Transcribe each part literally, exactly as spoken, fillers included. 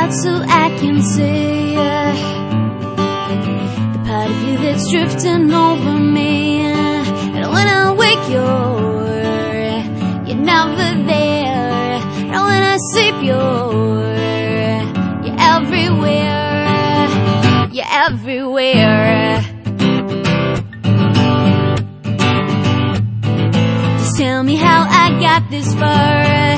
out so I can see uh, the part of you that's drifting over me. And when I wake, you're, you're never there. And when I sleep, you're, you're everywhere. You're everywhere. Just tell me how I got this far.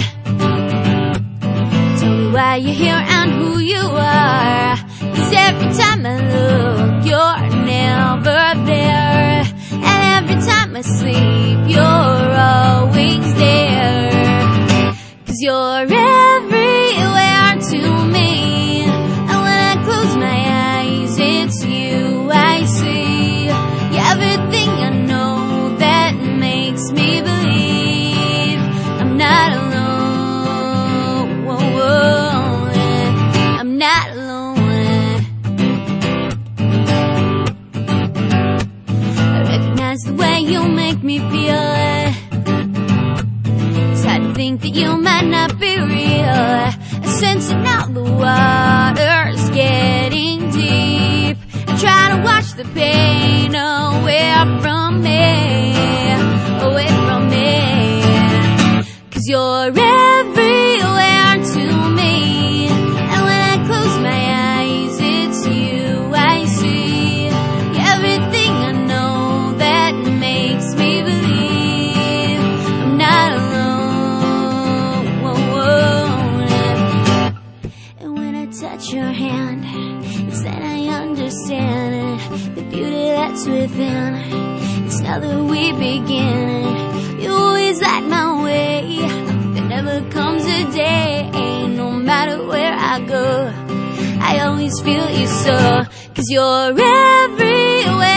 Tell me why you're here and who you are. 'Cause every time I look, you're never there. And every time I sleep, you're always there. 'Cause you're everywhere to me. And when I close my eyes, it's you I see. You're everything I know that makes me believe I'm not alone. Whoa, whoa. I'm not alone. I recognize the way you make me feel. It's hard to think that you might not be real. I sense it now, the water's getting deep. I try to wash the pain away from me, away from me. 'Cause you're everywhere to me. And when I close my eyes, it's you I see. You're everything I know that makes me believe I'm not alone. Whoa, whoa. And when I touch your hand, it's then I understand the beauty that's within. It's now that we begin. You always light my way. There never comes a day, no matter where I go, I always feel you so. 'Cause you're everywhere